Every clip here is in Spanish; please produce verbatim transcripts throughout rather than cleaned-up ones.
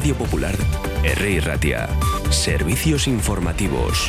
Radio Popular, R I Ratia. Servicios informativos.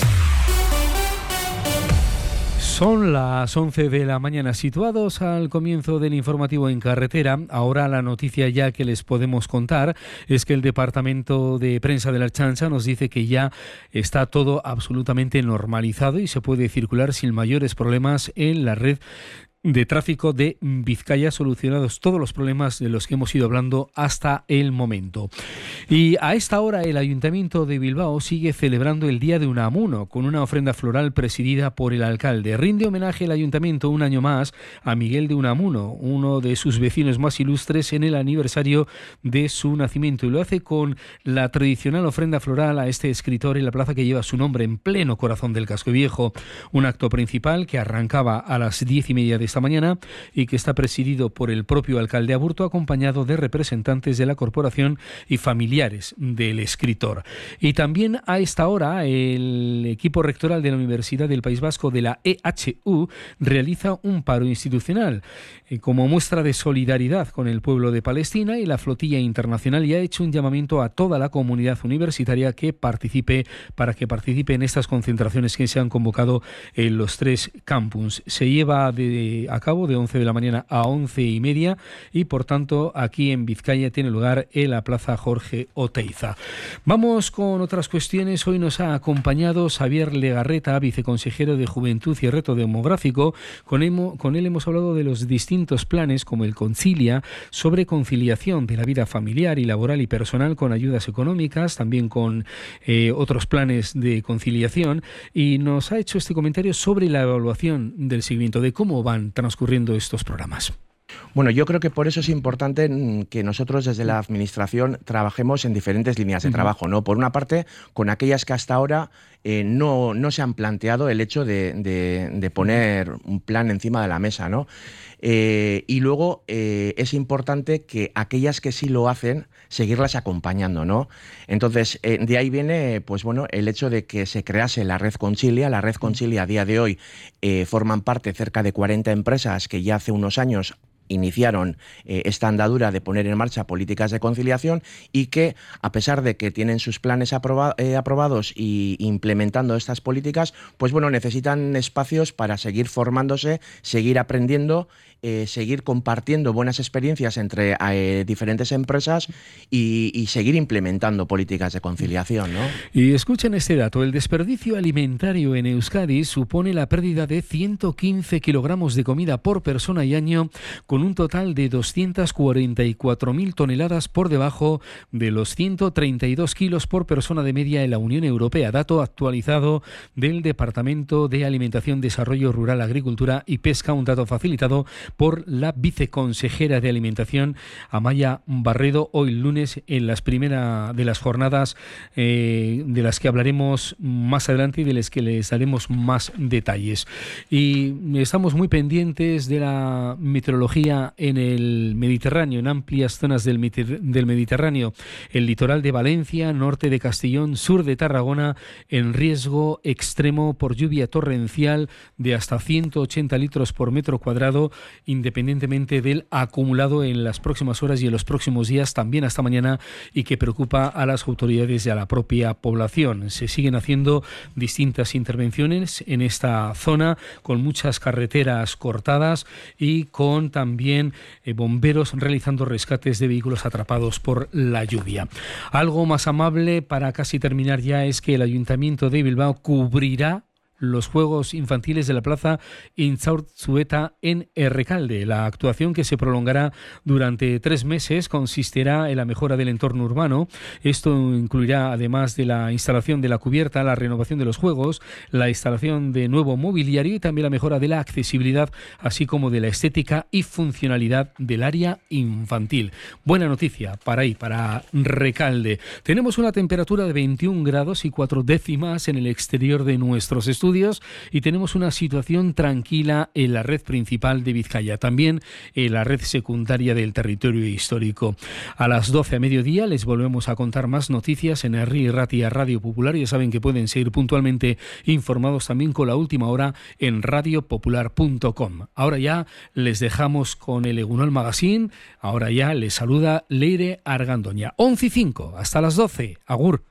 Son las once de la mañana, situados al comienzo del informativo en carretera. Ahora la noticia ya que les podemos contar es que el Departamento de Prensa de la Ertzaintza nos dice que ya está todo absolutamente normalizado y se puede circular sin mayores problemas en la red de tráfico de Vizcaya, solucionados todos los problemas de los que hemos ido hablando hasta el momento. Y a esta hora el Ayuntamiento de Bilbao sigue celebrando el Día de Unamuno con una ofrenda floral presidida por el alcalde. Rinde homenaje el Ayuntamiento un año más a Miguel de Unamuno, uno de sus vecinos más ilustres, en el aniversario de su nacimiento, y lo hace con la tradicional ofrenda floral a este escritor en la plaza que lleva su nombre, en pleno corazón del Casco Viejo. Un acto principal que arrancaba a las diez y media de esta mañana y que está presidido por el propio alcalde Aburto, acompañado de representantes de la corporación y familiares del escritor. Y también a esta hora el equipo rectoral de la Universidad del País Vasco, de la E H U, realiza un paro institucional eh, como muestra de solidaridad con el pueblo de Palestina y la flotilla internacional, y ha hecho un llamamiento a toda la comunidad universitaria que participe para que participe en estas concentraciones que se han convocado en los tres campus. Se lleva de a cabo de once de la mañana a once y media y por tanto aquí en Vizcaya tiene lugar en la Plaza Jorge Oteiza. Vamos con otras cuestiones. Hoy nos ha acompañado Xavier Legarreta, viceconsejero de Juventud y Reto Demográfico. Con él, con él hemos hablado de los distintos planes como el Concilia, sobre conciliación de la vida familiar y laboral y personal con ayudas económicas, también con eh, otros planes de conciliación, y nos ha hecho este comentario sobre la evaluación del seguimiento, de cómo van transcurriendo estos programas. Bueno, yo creo que por eso es importante que nosotros desde la Administración trabajemos en diferentes líneas de trabajo, ¿no? Por una parte, con aquellas que hasta ahora eh, no, no se han planteado el hecho de, de, de poner un plan encima de la mesa, ¿no? Eh, y luego eh, es importante que aquellas que sí lo hacen, seguirlas acompañando, ¿no? Entonces, eh, de ahí viene, pues bueno, el hecho de que se crease la Red Concilia. La Red Concilia a día de hoy eh, forman parte cerca de cuarenta empresas que ya hace unos años iniciaron eh, esta andadura de poner en marcha políticas de conciliación, y que, a pesar de que tienen sus planes aproba eh, aprobados y implementando estas políticas, pues bueno, necesitan espacios para seguir formándose, seguir aprendiendo, eh, seguir compartiendo buenas experiencias entre eh, diferentes empresas y, y seguir implementando políticas de conciliación, ¿no? Y escuchen este dato: el desperdicio alimentario en Euskadi supone la pérdida de ciento quince kilogramos de comida por persona y año, con un total de doscientas cuarenta y cuatro mil toneladas por debajo de los ciento treinta y dos kilos por persona de media en la Unión Europea. Dato actualizado del Departamento de Alimentación, Desarrollo Rural, Agricultura y Pesca, un dato facilitado por la viceconsejera de Alimentación, Amaya Barredo, hoy lunes, en las primeras de las jornadas eh, de las que hablaremos más adelante y de las que les daremos más detalles. Y estamos muy pendientes de la meteorología en el Mediterráneo, en amplias zonas del, del Mediterráneo, el litoral de Valencia, norte de Castellón, sur de Tarragona, en riesgo extremo por lluvia torrencial de hasta ciento ochenta litros por metro cuadrado, independientemente del acumulado en las próximas horas y en los próximos días, también hasta mañana, y que preocupa a las autoridades y a la propia población. Se siguen haciendo distintas intervenciones en esta zona, con muchas carreteras cortadas y con también eh, bomberos realizando rescates de vehículos atrapados por la lluvia. Algo más amable para casi terminar ya es que el Ayuntamiento de Bilbao cubrirá los Juegos Infantiles de la Plaza Intxaurtzueta en Errekalde. La actuación, que se prolongará durante tres meses, consistirá en la mejora del entorno urbano. Esto incluirá, además de la instalación de la cubierta, la renovación de los juegos, la instalación de nuevo mobiliario y también la mejora de la accesibilidad, así como de la estética y funcionalidad del área infantil. Buena noticia para ahí, para Recalde. Tenemos una temperatura de veintiún grados y cuatro décimas en el exterior de nuestros estudios. estudios y tenemos una situación tranquila en la red principal de Vizcaya, también en la red secundaria del territorio histórico. A las doce a mediodía les volvemos a contar más noticias en Herri Ratia Radio Popular. Ya saben que pueden seguir puntualmente informados también con la última hora en radio popular punto com. Ahora ya les dejamos con el Egunon Magazine. Ahora ya les saluda Leire Argandoña. once y cinco, hasta las doce. Agur.